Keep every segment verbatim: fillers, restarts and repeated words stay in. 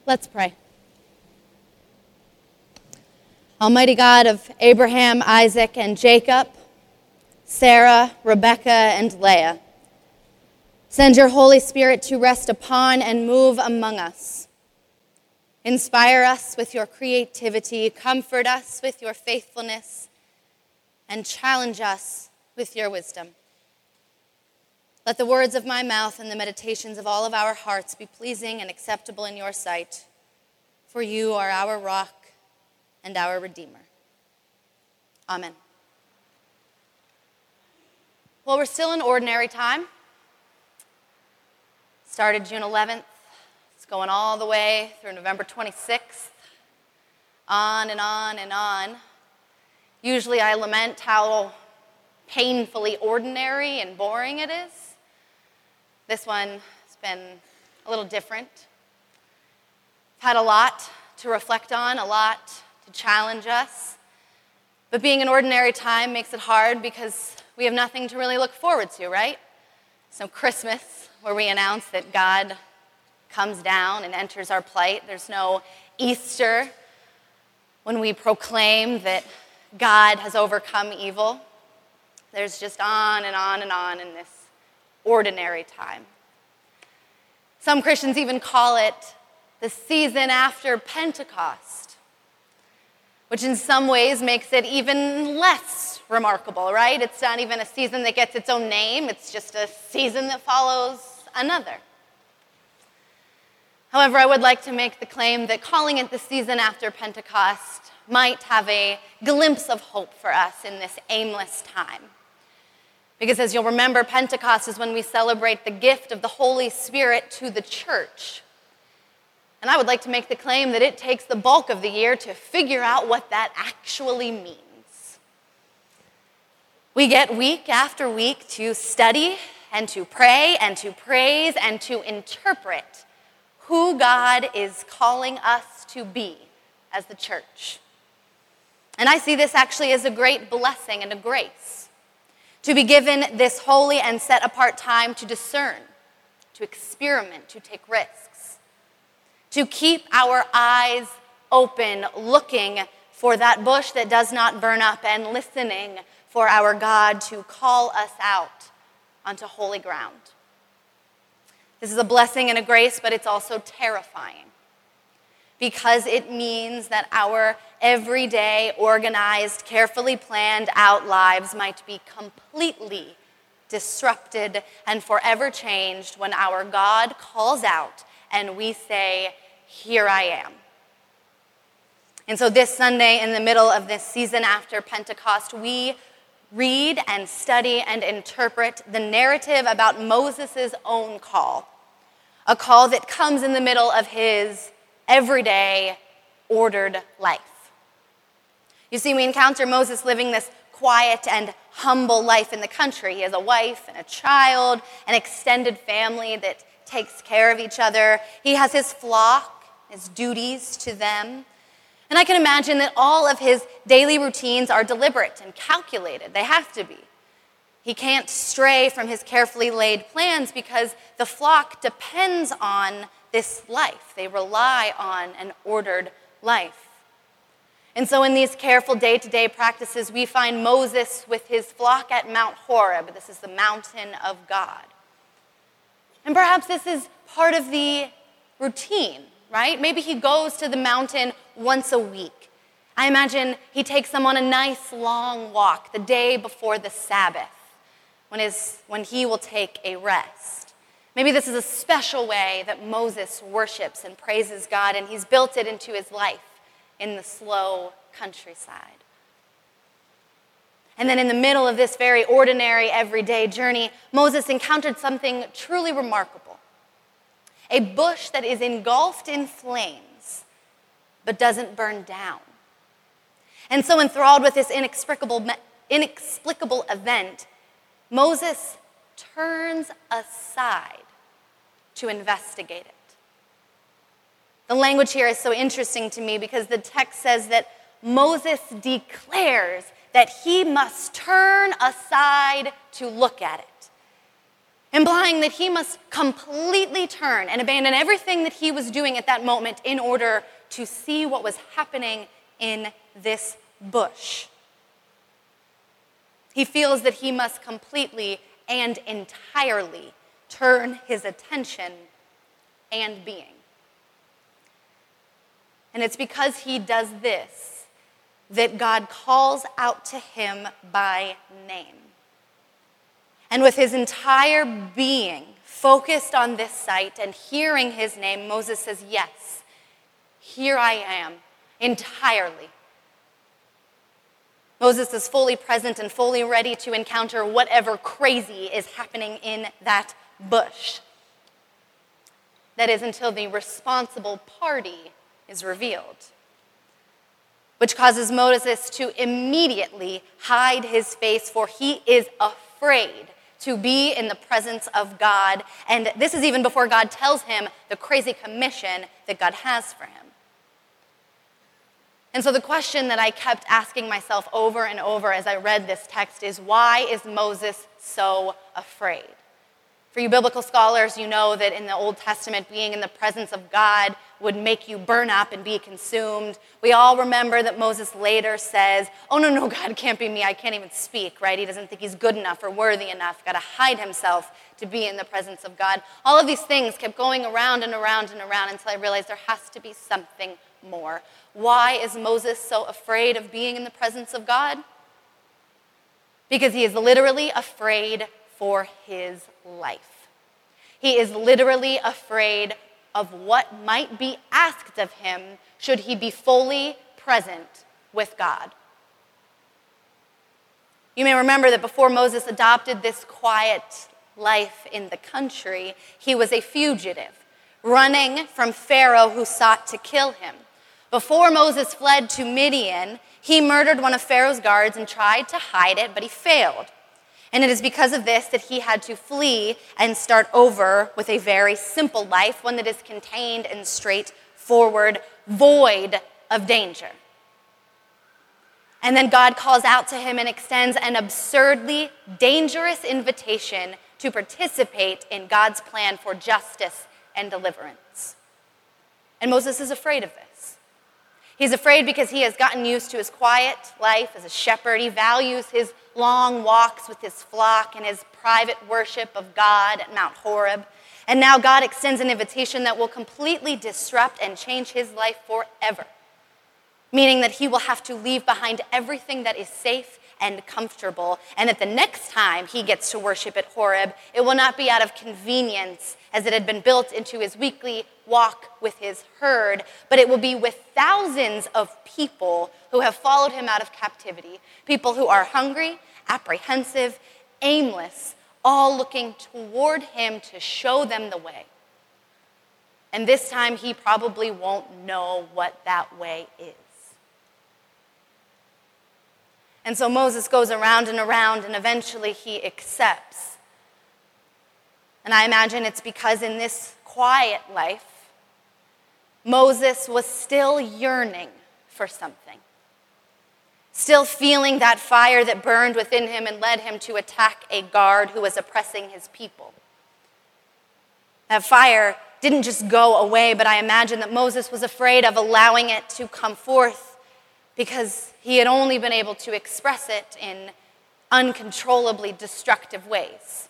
Let's pray. Almighty God of Abraham, Isaac, and Jacob, Sarah, Rebecca, and Leah, send your Holy Spirit to rest upon and move among us. Inspire us with your creativity, comfort us with your faithfulness, and challenge us with your wisdom. Let the words of my mouth and the meditations of all of our hearts be pleasing and acceptable in your sight, for you are our rock and our Redeemer. Amen. Well, we're still in ordinary time. Started June eleventh. It's going all the way through November twenty-sixth. On and on and on. Usually I lament how painfully ordinary and boring it is. This one has been a little different. I've had a lot to reflect on, a lot to challenge us. But being an ordinary time makes it hard because we have nothing to really look forward to, right? So Christmas, where we announce that God comes down and enters our plight. There's no Easter, when we proclaim that God has overcome evil. There's just on and on and on in this ordinary time. Some Christians even call it the season after Pentecost, which in some ways makes it even less remarkable, right? It's not even a season that gets its own name. It's just a season that follows another. However, I would like to make the claim that calling it the season after Pentecost might have a glimpse of hope for us in this aimless time. Because as you'll remember, Pentecost is when we celebrate the gift of the Holy Spirit to the church. And I would like to make the claim that it takes the bulk of the year to figure out what that actually means. We get week after week to study and to pray and to praise and to interpret who God is calling us to be as the church. And I see this actually as a great blessing and a grace. To be given this holy and set apart time to discern, to experiment, to take risks, to keep our eyes open, looking for that bush that does not burn up and listening for our God to call us out onto holy ground. This is a blessing and a grace, but it's also terrifying because it means that our everyday, organized, carefully planned out lives might be completely disrupted and forever changed when our God calls out and we say, "Here I am." And so this Sunday, in the middle of this season after Pentecost, we read and study and interpret the narrative about Moses' own call, a call that comes in the middle of his everyday, ordered life. You see, we encounter Moses living this quiet and humble life in the country. He has a wife and a child, an extended family that takes care of each other. He has his flock, his duties to them. And I can imagine that all of his daily routines are deliberate and calculated. They have to be. He can't stray from his carefully laid plans because the flock depends on this life. They rely on an ordered life. And so in these careful day-to-day practices, we find Moses with his flock at Mount Horeb. This is the mountain of God. And perhaps this is part of the routine, right? Maybe he goes to the mountain once a week. I imagine he takes them on a nice long walk the day before the Sabbath, when, his, when he will take a rest. Maybe this is a special way that Moses worships and praises God, and he's built it into his life in the slow countryside. And then in the middle of this very ordinary, everyday journey, Moses encountered something truly remarkable. A bush that is engulfed in flames, but doesn't burn down. And so enthralled with this inexplicable, inexplicable event, Moses turns aside to investigate it. The language here is so interesting to me because the text says that Moses declares that he must turn aside to look at it. implying that he must completely turn and abandon everything that he was doing at that moment in order to see what was happening in this bush. He feels that he must completely and entirely turn his attention and being. And it's because he does this that God calls out to him by name. And with his entire being focused on this sight and hearing his name, Moses says, yes, here I am, entirely. Moses is fully present and fully ready to encounter whatever crazy is happening in that bush. That is until the responsible party is revealed, which causes Moses to immediately hide his face, for he is afraid to be in the presence of God. And this is even before God tells him the crazy commission that God has for him. And so the question that I kept asking myself over and over as I read this text is, why is Moses so afraid? For you biblical scholars, you know that in the Old Testament, being in the presence of God would make you burn up and be consumed. We all remember that Moses later says, oh, no, no, God can't be me. I can't even speak, right? He doesn't think he's good enough or worthy enough. Got to hide himself to be in the presence of God. All of these things kept going around and around and around until I realized there has to be something more. Why is Moses so afraid of being in the presence of God? Because he is literally afraid for his life. He is literally afraid of what might be asked of him should he be fully present with God. You may remember that before Moses adopted this quiet life in the country, he was a fugitive, running from Pharaoh who sought to kill him. Before Moses fled to Midian, he murdered one of Pharaoh's guards and tried to hide it, but he failed. And it is because of this that he had to flee and start over with a very simple life, one that is contained and straightforward, void of danger. And then God calls out to him and extends an absurdly dangerous invitation to participate in God's plan for justice and deliverance. And Moses is afraid of this. He's afraid because he has gotten used to his quiet life as a shepherd. He values his long walks with his flock and his private worship of God at Mount Horeb. And now God extends an invitation that will completely disrupt and change his life forever, meaning that he will have to leave behind everything that is safe and comfortable, and that the next time he gets to worship at Horeb, it will not be out of convenience as it had been built into his weekly walk with his herd, but it will be with thousands of people who have followed him out of captivity, people who are hungry, apprehensive, aimless, all looking toward him to show them the way. And this time he probably won't know what that way is. And so Moses goes around and around, and eventually he accepts. And I imagine it's because in this quiet life, Moses was still yearning for something, still feeling that fire that burned within him and led him to attack a guard who was oppressing his people. That fire didn't just go away, but I imagine that Moses was afraid of allowing it to come forth because he had only been able to express it in uncontrollably destructive ways.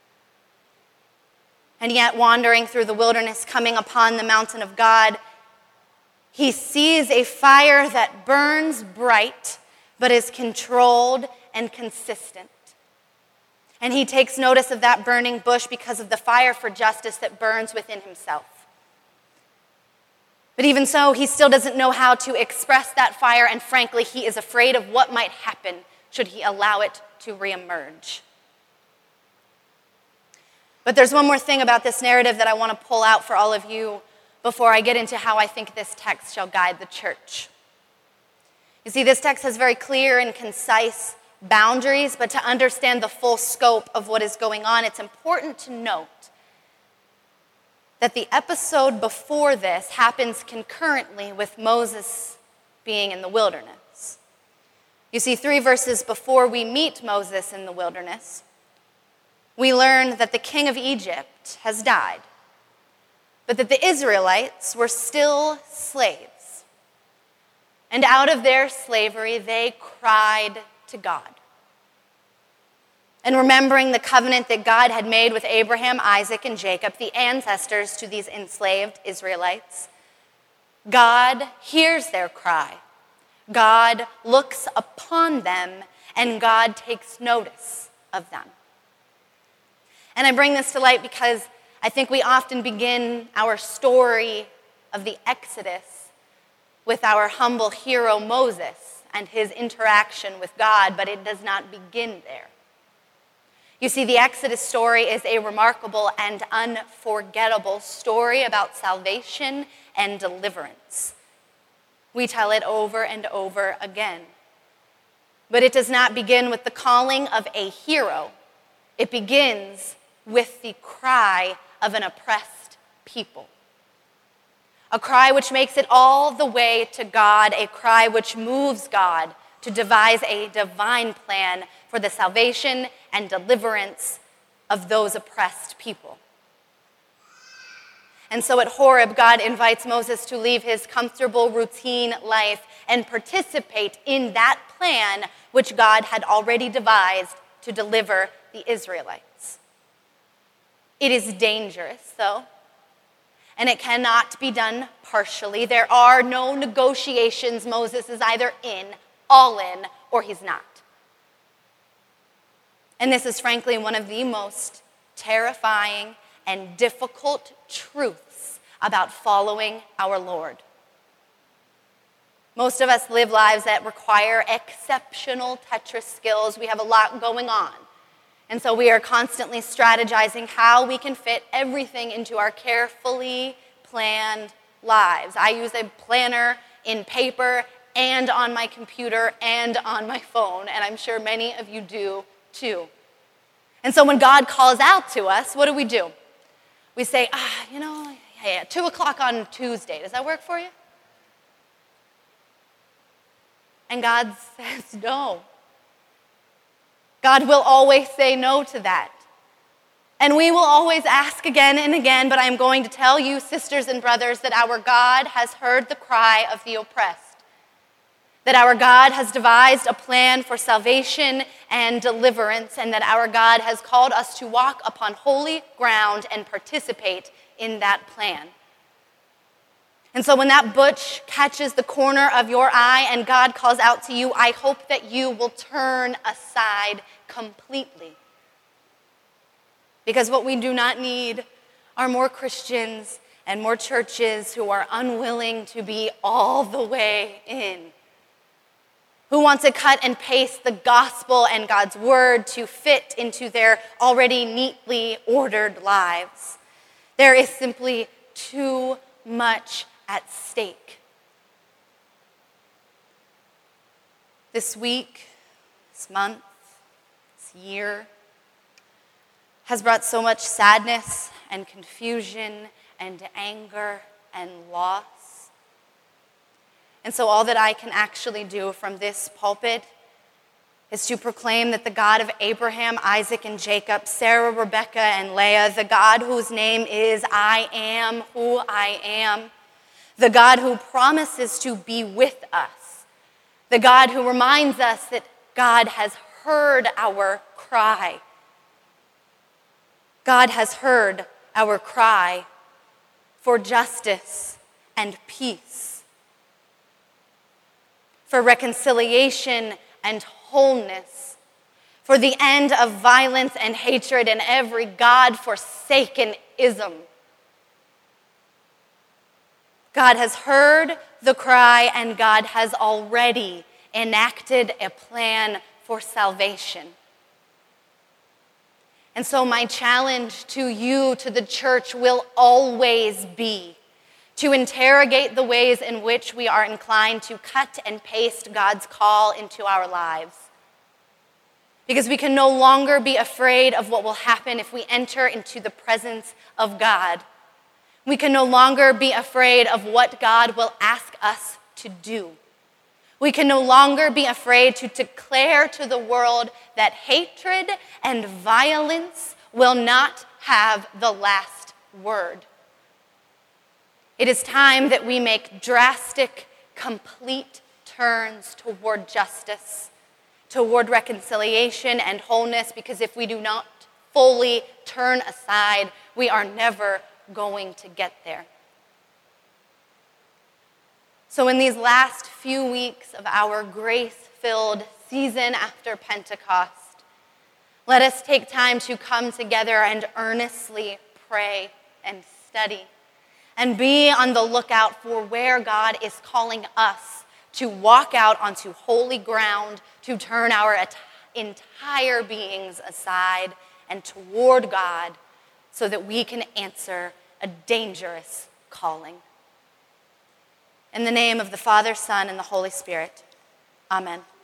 And yet, wandering through the wilderness, coming upon the mountain of God, he sees a fire that burns bright, but is controlled and consistent. And he takes notice of that burning bush because of the fire for justice that burns within himself. But even so, he still doesn't know how to express that fire, and frankly, he is afraid of what might happen should he allow it to reemerge. But there's one more thing about this narrative that I want to pull out for all of you before I get into how I think this text shall guide the church. You see, this text has very clear and concise boundaries, but to understand the full scope of what is going on, it's important to note that the episode before this happens concurrently with Moses being in the wilderness. You see, three verses before we meet Moses in the wilderness, we learn that the king of Egypt has died, but that the Israelites were still slaves. And out of their slavery, they cried to God. And remembering the covenant that God had made with Abraham, Isaac, and Jacob, the ancestors to these enslaved Israelites, God hears their cry. God looks upon them, and God takes notice of them. And I bring this to light because I think we often begin our story of the Exodus with our humble hero Moses and his interaction with God, but it does not begin there. You see, the Exodus story is a remarkable and unforgettable story about salvation and deliverance. We tell it over and over again. But it does not begin with the calling of a hero. It begins with the cry of an oppressed people. A cry which makes it all the way to God, a cry which moves God to devise a divine plan for the salvation and deliverance of those oppressed people. And so at Horeb, God invites Moses to leave his comfortable routine life and participate in that plan which God had already devised to deliver the Israelites. It is dangerous, though, and it cannot be done partially. There are no negotiations. Moses is either in, all in, or he's not. And this is frankly one of the most terrifying and difficult truths about following our Lord. Most of us live lives that require exceptional Tetris skills. We have a lot going on. And so we are constantly strategizing how we can fit everything into our carefully planned lives. I use a planner in paper and on my computer and on my phone, and I'm sure many of you do too. And so when God calls out to us, what do we do? We say, ah, you know, yeah, two o'clock on Tuesday. Does that work for you? And God says no. God will always say no to that. And we will always ask again and again, but I'm going to tell you, sisters and brothers, that our God has heard the cry of the oppressed. That our God has devised a plan for salvation and deliverance, and that our God has called us to walk upon holy ground and participate in that plan. And so when that butch catches the corner of your eye and God calls out to you, I hope that you will turn aside completely. Because what we do not need are more Christians and more churches who are unwilling to be all the way in, who want to cut and paste the gospel and God's word to fit into their already neatly ordered lives. There is simply too much at stake. This week, this month, this year has brought so much sadness and confusion and anger and loss. And so all that I can actually do from this pulpit is to proclaim that the God of Abraham, Isaac, and Jacob, Sarah, Rebecca, and Leah, the God whose name is I am who I am, the God who promises to be with us, the God who reminds us that God has heard our cry. God has heard our cry for justice and peace, for reconciliation and wholeness, for the end of violence and hatred and every God-forsaken ism. God has heard the cry, and God has already enacted a plan for salvation. And so my challenge to you, to the church, will always be to interrogate the ways in which we are inclined to cut and paste God's call into our lives. Because we can no longer be afraid of what will happen if we enter into the presence of God. We can no longer be afraid of what God will ask us to do. We can no longer be afraid to declare to the world that hatred and violence will not have the last word. It is time that we make drastic, complete turns toward justice, toward reconciliation and wholeness, because if we do not fully turn aside, we are never going to get there. So in these last few weeks of our grace-filled season after Pentecost, let us take time to come together and earnestly pray and study and be on the lookout for where God is calling us to walk out onto holy ground, to turn our entire beings aside and toward God so that we can answer a dangerous calling. In the name of the Father, Son, and the Holy Spirit, amen.